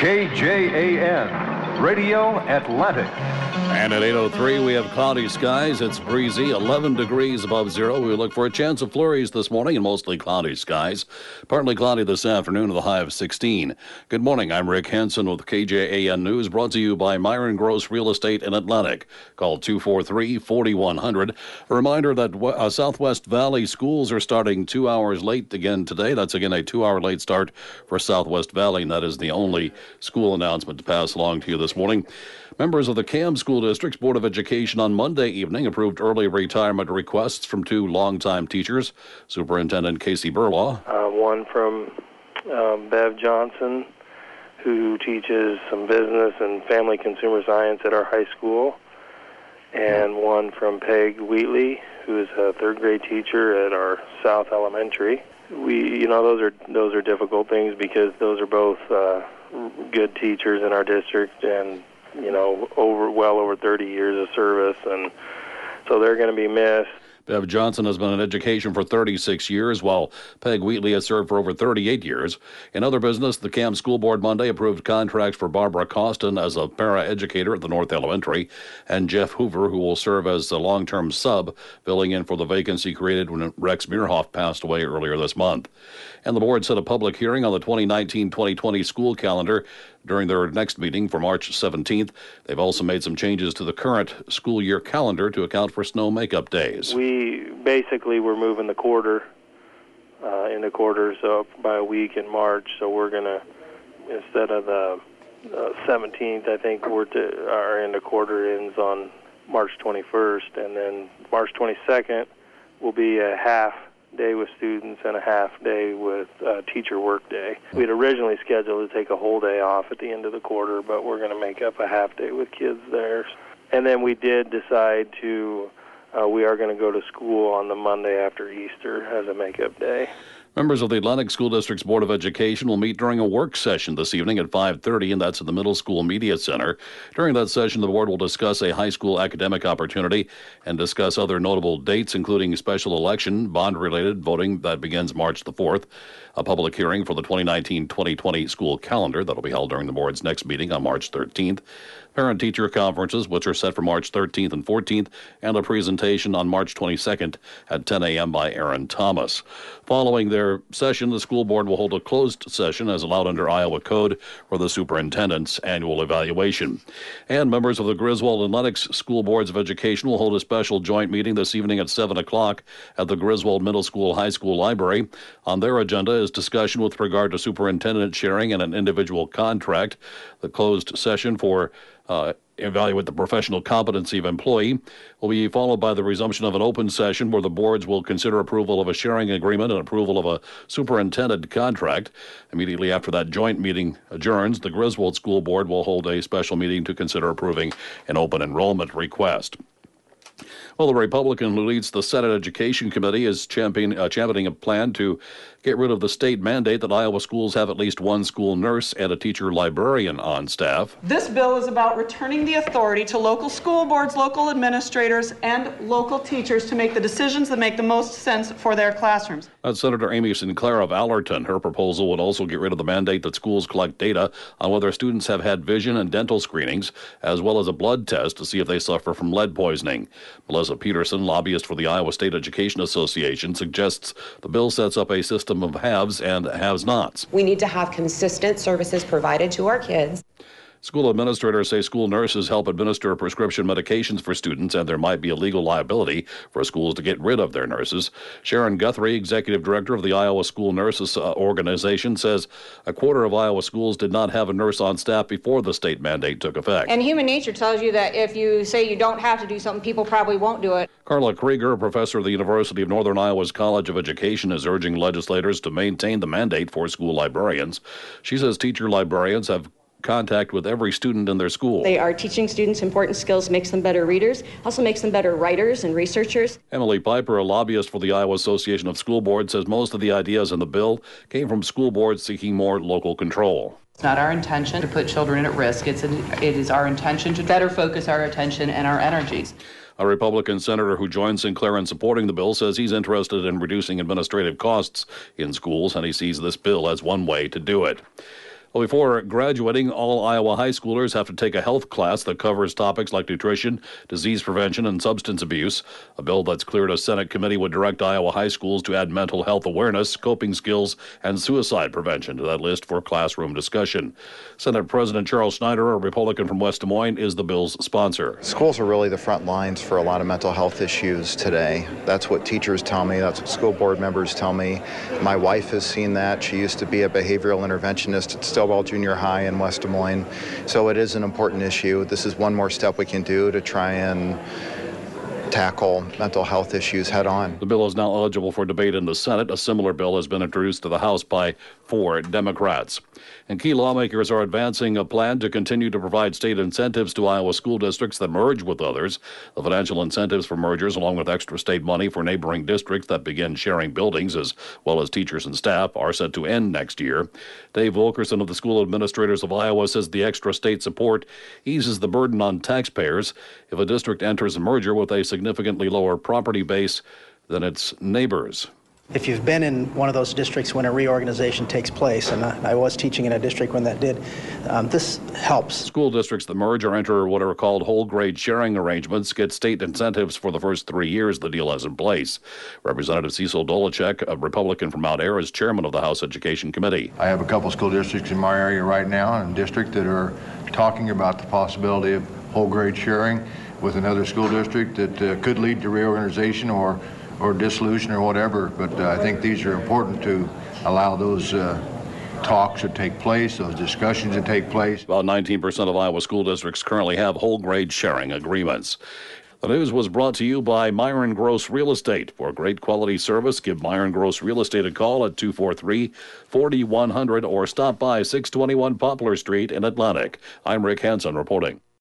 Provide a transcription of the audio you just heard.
KJAN, Radio Atlantic. And at 8:03, we have cloudy skies. It's breezy, 11 degrees above zero. We look for a chance of flurries this morning and mostly cloudy skies. Partly cloudy this afternoon with a high of 16. Good morning. I'm Rick Hansen with KJAN News, brought to you by Myron Gross Real Estate in Atlantic. Call 243-4100. A reminder that Southwest Valley schools are starting 2 hours late again today. That's again a 2-hour late start for Southwest Valley, and that is the only school announcement to pass along to you this morning. Members of the Cam School District's Board of Education on Monday evening approved early retirement requests from two longtime teachers, Superintendent Casey Burlaw. One from Bev Johnson, who teaches some business and family consumer science at our high school, and one from Peg Wheatley, who is a third grade teacher at our South Elementary. Those are difficult things because those are both good teachers in our district, and well over 30 years of service, and so they're going to be missed. Bev Johnson has been in education for 36 years, while Peg Wheatley has served for over 38 years. In other business, the Cam School Board Monday approved contracts for Barbara Costin as a para-educator at the North Elementary, and Jeff Hoover, who will serve as the long-term sub, filling in for the vacancy created when Rex Meerhoff passed away earlier this month. And the board set a public hearing on the 2019-2020 school calendar during their next meeting for March 17th. They've also made some changes to the current school year calendar to account for snow makeup days. We're moving the quarter into quarters by a week in March, so we're going to, instead of the 17th, I think our end of quarter ends on March 21st, and then March 22nd will be a half day with students and a half day with teacher work day. We'd originally scheduled to take a whole day off at the end of the quarter, but we're going to make up a half day with kids there. And then we did decide we are going to go to school on the Monday after Easter as a makeup day. Members of the Atlantic School District's Board of Education will meet during a work session this evening at 5:30, and that's at the Middle School Media Center. During that session, the board will discuss a high school academic opportunity and discuss other notable dates, including special election, bond-related voting that begins March the 4th, a public hearing for the 2019-2020 school calendar that will be held during the board's next meeting on March 13th, parent-teacher conferences, which are set for March 13th and 14th, and a presentation on March 22nd at 10 a.m. by Aaron Thomas. Following their session, the school board will hold a closed session as allowed under Iowa Code for the superintendent's annual evaluation. And members of the Griswold and Lennox School Boards of Education will hold a special joint meeting this evening at 7 o'clock at the Griswold Middle School High School Library. On their agenda is discussion with regard to superintendent sharing and an individual contract. The closed session for evaluate the professional competency of employee will be followed by the resumption of an open session where the boards will consider approval of a sharing agreement and approval of a superintendent contract. Immediately after that joint meeting adjourns, the Griswold School Board will hold a special meeting to consider approving an open enrollment request. Well, the Republican who leads the Senate Education Committee is championing a plan to get rid of the state mandate that Iowa schools have at least one school nurse and a teacher librarian on staff. This bill is about returning the authority to local school boards, local administrators, and local teachers to make the decisions that make the most sense for their classrooms. That's Senator Amy Sinclair of Allerton. Her proposal would also get rid of the mandate that schools collect data on whether students have had vision and dental screenings, as well as a blood test to see if they suffer from lead poisoning. Melissa Peterson, lobbyist for the Iowa State Education Association, suggests the bill sets up a system of haves and have-nots. We need to have consistent services provided to our kids. School administrators say school nurses help administer prescription medications for students, and there might be a legal liability for schools to get rid of their nurses. Sharon Guthrie, executive director of the Iowa School Nurses Organization, says a quarter of Iowa schools did not have a nurse on staff before the state mandate took effect. And human nature tells you that if you say you don't have to do something, people probably won't do it. Carla Krieger, a professor of the University of Northern Iowa's College of Education, is urging legislators to maintain the mandate for school librarians. She says teacher librarians have contact with every student in their school. They are teaching students important skills, makes them better readers, also makes them better writers and researchers. Emily Piper, a lobbyist for the Iowa Association of School Boards, says most of the ideas in the bill came from school boards seeking more local control. It's not our intention to put children at risk. It is our intention to better focus our attention and our energies. A Republican senator who joined Sinclair in supporting the bill says he's interested in reducing administrative costs in schools, and he sees this bill as one way to do it. Well, before graduating, all Iowa high schoolers have to take a health class that covers topics like nutrition, disease prevention, and substance abuse. A bill that's cleared a Senate committee would direct Iowa high schools to add mental health awareness, coping skills, and suicide prevention to that list for classroom discussion. Senate President Charles Schneider, a Republican from West Des Moines, is the bill's sponsor. Schools are really the front lines for a lot of mental health issues today. That's what teachers tell me. That's what school board members tell me. My wife has seen that. She used to be a behavioral interventionist at Stillwell Junior High in West Des Moines. So it is an important issue. This is one more step we can do to try and tackle mental health issues head on. The bill is now eligible for debate in the Senate. A similar bill has been introduced to the House by 4 Democrats. And key lawmakers are advancing a plan to continue to provide state incentives to Iowa school districts that merge with others. The financial incentives for mergers, along with extra state money for neighboring districts that begin sharing buildings as well as teachers and staff, are set to end next year. Dave Wilkerson of the School Administrators of Iowa says the extra state support eases the burden on taxpayers if a district enters a merger with a significantly lower property base than its neighbors. If you've been in one of those districts when a reorganization takes place, and I was teaching in a district when that did, this helps. School districts that merge or enter what are called whole grade sharing arrangements get state incentives for the first 3 years the deal is in place. Representative Cecil Dolacek, a Republican from Mount Ayr, is chairman of the House Education Committee. I have a couple school districts in my area right now, in a district that are talking about the possibility of whole grade sharing with another school district that could lead to reorganization or dissolution or whatever, but I think these are important to allow those talks to take place, those discussions to take place. About 19% of Iowa school districts currently have whole grade sharing agreements. The news was brought to you by Myron Gross Real Estate. For great quality service, give Myron Gross Real Estate a call at 243-4100 or stop by 621 Poplar Street in Atlantic. I'm Rick Hansen reporting.